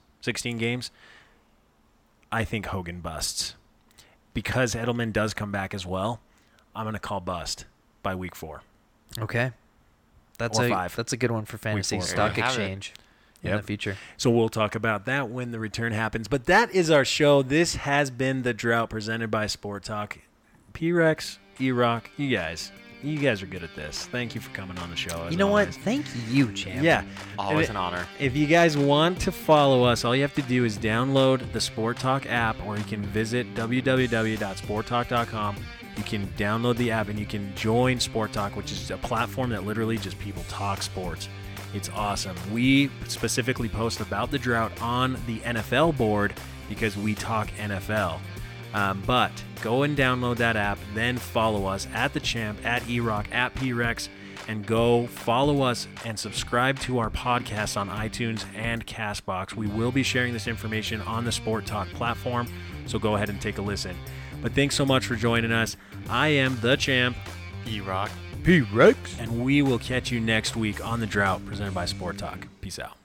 I think Hogan busts. Because Edelman does come back as well, I'm going to call bust by week 4. Okay. That's Or a 5. That's a good one for fantasy 4. stock There you have it. exchange in Yep. the future. So we'll talk about that when the return happens. But that is our show. This has been The Drought presented by Sport Talk. P-Rex, E-Rock, you guys are good at this. Thank you for coming on the show. As You know what? always. Thank you, champ. Yeah. Always And an honor. If you guys want to follow us, all you have to do is download the Sport Talk app, or you can visit www.sporttalk.com. You can download the app and you can join Sport Talk, which is a platform that literally just people talk sports. It's awesome. We specifically post about the drought on the NFL board because we talk NFL. But go and download that app, then follow us at The Champ, at E-Rock, at P-Rex, and go follow us and subscribe to our podcast on iTunes and CastBox. We will be sharing this information on the Sport Talk platform, so go ahead and take a listen. But thanks so much for joining us. I am The Champ, E-Rock. P-Rex, and we will catch you next week on The Drought presented by Sport Talk. Peace out.